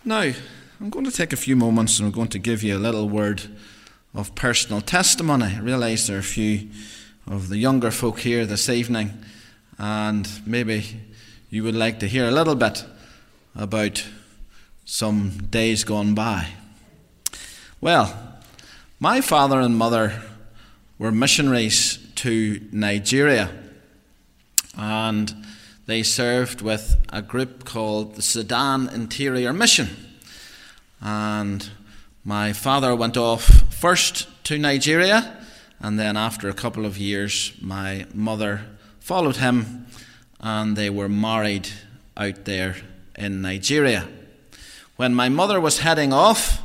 Now, I'm going to take a few moments and I'm going to give you a little word of personal testimony. I realise there are a few of the younger folk here this evening, and maybe you would like to hear a little bit about some days gone by. Well, my father and mother were missionaries to Nigeria, and they served with a group called the Sudan Interior Mission. And my father went off first to Nigeria, and then after a couple of years my mother followed him, and they were married out there in Nigeria. When my mother was heading off,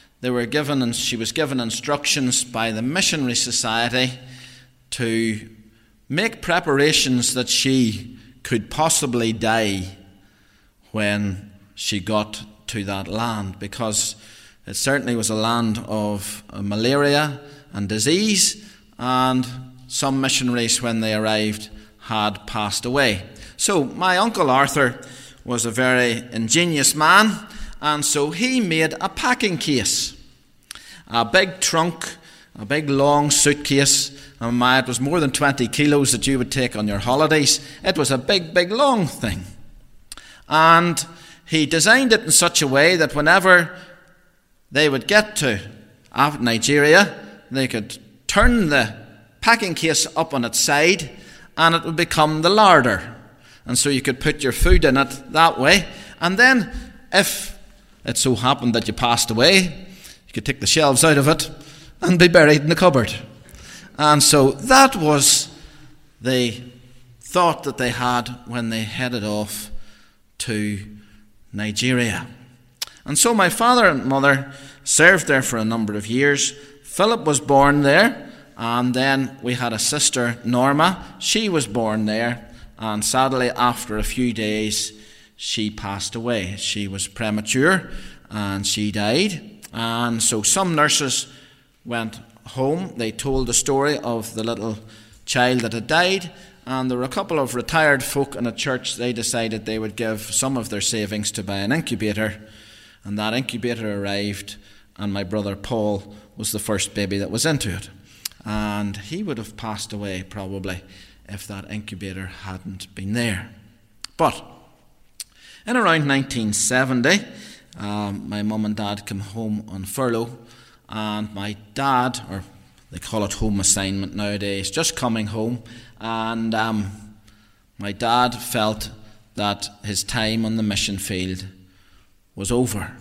she was given instructions by the Missionary Society to make preparations that she could possibly die when she got to that land, because it certainly was a land of malaria and disease, and some missionaries, when they arrived, had passed away. So my uncle Arthur was a very ingenious man, and so he made a packing case, a big trunk, a big long suitcase. It was more than 20 kilos that you would take on your holidays. It was a big, big, long thing. And he designed it in such a way that whenever they would get to Nigeria, they could turn the packing case up on its side and it would become the larder. And so you could put your food in it that way. And then if it so happened that you passed away, you could take the shelves out of it and be buried in the cupboard. And so that was the thought that they had when they headed off to Nigeria. And so my father and mother served there for a number of years. Philip was born there, and then we had a sister, Norma. She was born there, and sadly after a few days she passed away. She was premature and she died. And so some nurses went home. They told the story of the little child that had died, and there were a couple of retired folk in a church. They decided they would give some of their savings to buy an incubator, and that incubator arrived, and my brother Paul was the first baby that was into it, and he would have passed away probably if that incubator hadn't been there. But in around 1970, my mum and dad came home on furlough, and my dad, or they call it home assignment nowadays, just coming home, and my dad felt that his time on the mission field was over.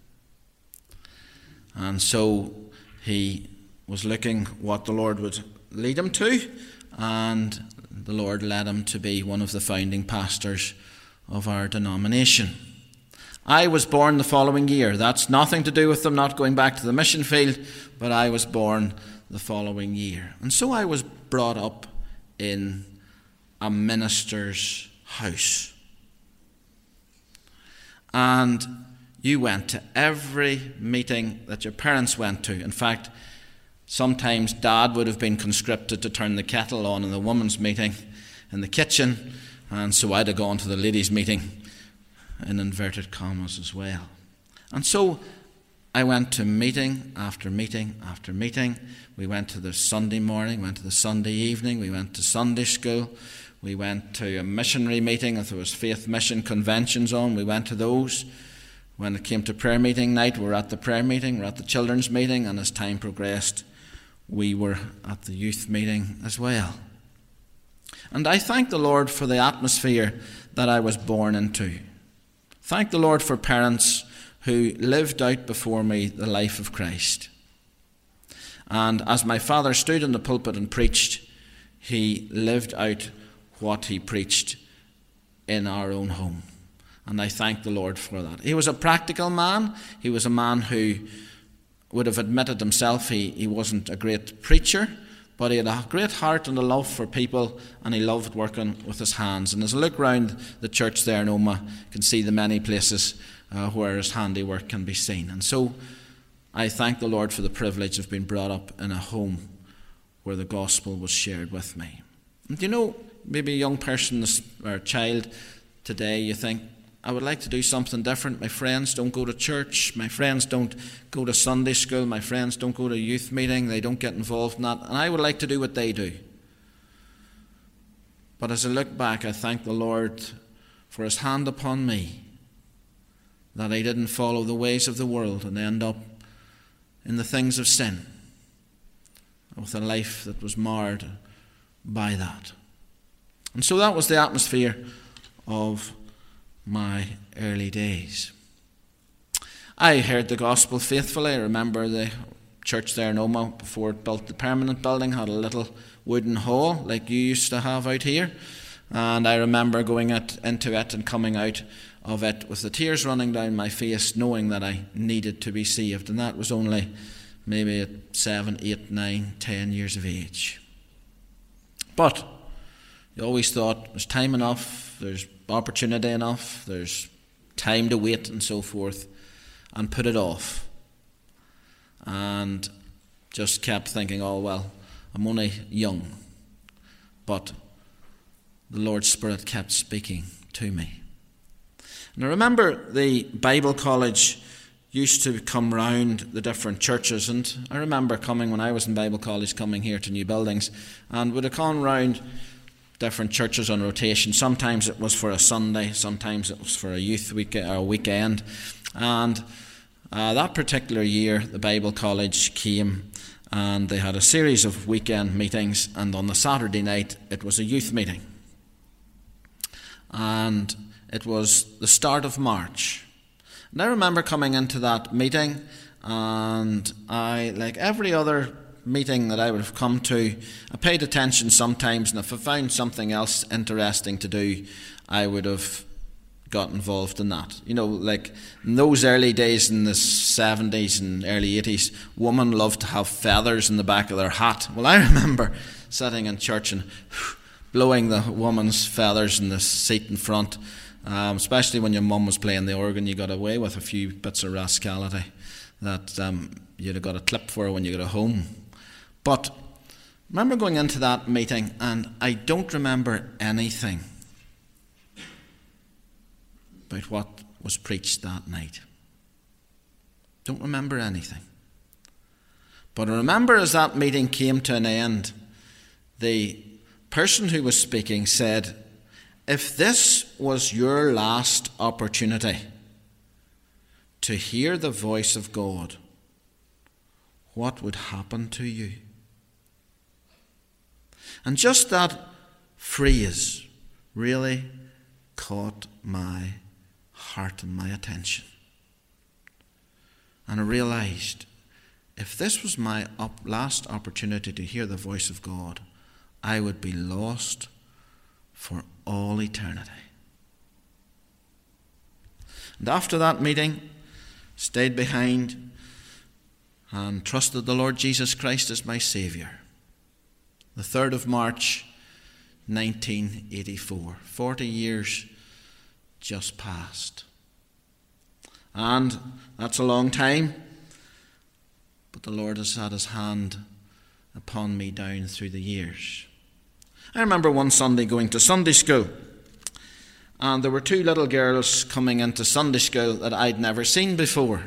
And so he was looking what the Lord would lead him to, and the Lord led him to be one of the founding pastors of our denomination. I was born the following year. That's nothing to do with them not going back to the mission field, but I was born the following year. And so I was brought up in a minister's house. And you went to every meeting that your parents went to. In fact, sometimes Dad would have been conscripted to turn the kettle on in the women's meeting in the kitchen, and so I'd have gone to the ladies' meeting in inverted commas as well. And so I went to meeting after meeting after meeting. We went to the Sunday morning, went to the Sunday evening, we went to Sunday school, we went to a missionary meeting. If there was faith mission conventions on, we went to those. When it came to prayer meeting night, we were at the prayer meeting, we were at the children's meeting, and as time progressed, we were at the youth meeting as well. And I thank the Lord for the atmosphere that I was born into. Thank the Lord for parents who lived out before me the life of Christ. And as my father stood in the pulpit and preached, he lived out what he preached in our own home. And I thank the Lord for that. He was a practical man. He was a man who would have admitted himself he wasn't a great preacher, but he had a great heart and a love for people, and he loved working with his hands. And as I look round the church there in Omagh, you can see the many places where his handiwork can be seen. And so I thank the Lord for the privilege of being brought up in a home where the gospel was shared with me. And maybe a young person or child today, you think, I would like to do something different. My friends don't go to church. My friends don't go to Sunday school. My friends don't go to youth meeting. They don't get involved in that. And I would like to do what they do. But as I look back, I thank the Lord for his hand upon me, that I didn't follow the ways of the world and end up in the things of sin, with a life that was marred by that. And so that was the atmosphere of my early days. I heard the gospel faithfully. I remember the church there in Omagh, before it built the permanent building, had a little wooden hall like you used to have out here. And I remember going into it and coming out of it with the tears running down my face, knowing that I needed to be saved. And that was only maybe at 7, 8, 9, 10 years of age. But you always thought there's time enough, there's opportunity enough, there's time to wait and so forth, and put it off. And just kept thinking, oh well, I'm only young. But the Lord's Spirit kept speaking to me. And I remember the Bible college used to come round the different churches, and I remember coming when I was in Bible college, coming here to new buildings, and would have gone round different churches on rotation. Sometimes it was for a Sunday, sometimes it was for a youth weekend. And that particular year, the Bible college came and they had a series of weekend meetings, and on the Saturday night it was a youth meeting. And it was the start of March. And I remember coming into that meeting, and I, like every other meeting that I would have come to, I paid attention sometimes, and if I found something else interesting to do, I would have got involved in that. You know, like in those early days in the 70s and early 80s, women loved to have feathers in the back of their hat. Well, I remember sitting in church and blowing the woman's feathers in the seat in front, especially when your mum was playing the organ. You got away with a few bits of rascality that you'd have got a clip for when you got home. But I remember going into that meeting, and I don't remember anything about what was preached that night. Don't remember anything. But I remember as that meeting came to an end, the person who was speaking said, if this was your last opportunity to hear the voice of God, what would happen to you? And just that phrase really caught my heart and my attention. And I realized, if this was my last opportunity to hear the voice of God, I would be lost for all eternity. And after that meeting, stayed behind and trusted the Lord Jesus Christ as my Saviour. The 3rd of March, 1984. 40 years just passed. And that's a long time, but the Lord has had his hand upon me down through the years. I remember one Sunday going to Sunday school, and there were 2 little girls coming into Sunday school that I'd never seen before.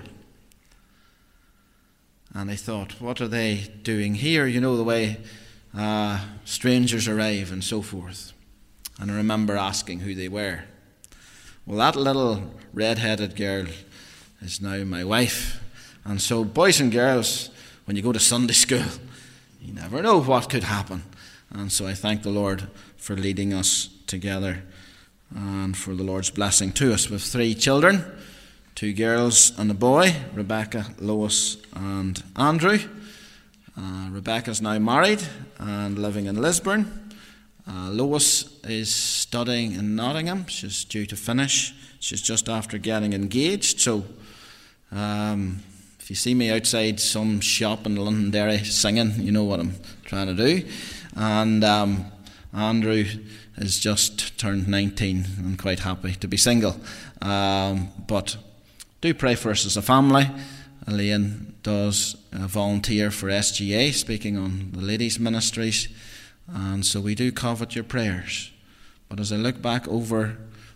And I thought, what are they doing here? You know, the way strangers arrive and so forth. And I remember asking who they were. Well, that little red-headed girl is now my wife. And so, boys and girls, when you go to Sunday school, you never know what could happen. And so I thank the Lord for leading us together and for the Lord's blessing to us with 3 children, 2 girls and a boy, Rebecca, Lois and Andrew. Rebecca's now married and living in Lisburn. Lois is studying in Nottingham. She's due to finish. She's just after getting engaged. So if you see me outside some shop in Londonderry singing, you know what I'm trying to do. And Andrew has just turned 19 and quite happy to be single. But do pray for us as a family. Elaine does volunteer for SGA, speaking on the ladies' ministries. And so we do covet your prayers. But as I look back over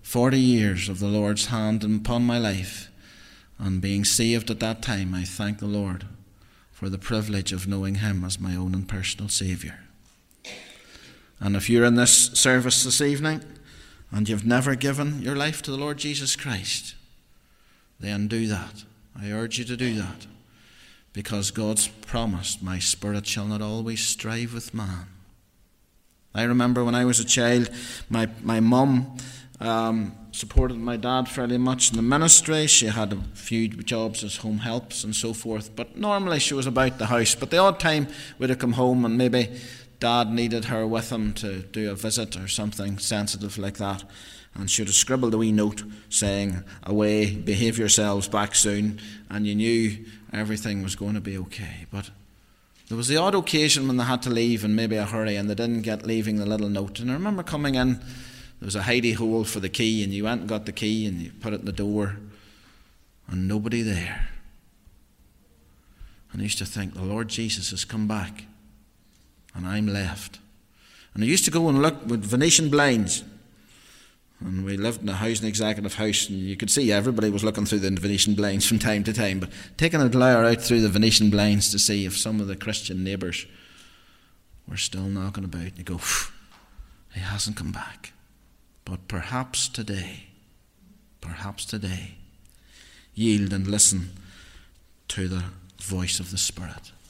40 years of the Lord's hand upon my life, and being saved at that time, I thank the Lord for the privilege of knowing him as my own and personal Saviour. And if you're in this service this evening and you've never given your life to the Lord Jesus Christ, then do that. I urge you to do that, because God's promised, my spirit shall not always strive with man. I remember when I was a child, my mum supported my dad fairly much in the ministry. She had a few jobs as home helps and so forth, but normally she was about the house. But the odd time we'd have come home and maybe Dad needed her with him to do a visit or something sensitive like that, and she would have scribbled a wee note saying, away, behave yourselves, back soon, and you knew everything was going to be okay. But there was the odd occasion when they had to leave in maybe a hurry and they didn't get leaving the little note. And I remember coming in, there was a hidey hole for the key, and you went and got the key and you put it in the door, and nobody there. And I used to think, the Lord Jesus has come back and I'm left. And I used to go and look with Venetian blinds. And we lived in a housing executive house, and you could see everybody was looking through the Venetian blinds from time to time, but taking a glower out through the Venetian blinds to see if some of the Christian neighbours were still knocking about. And you go, he hasn't come back. But perhaps today, yield and listen to the voice of the Spirit.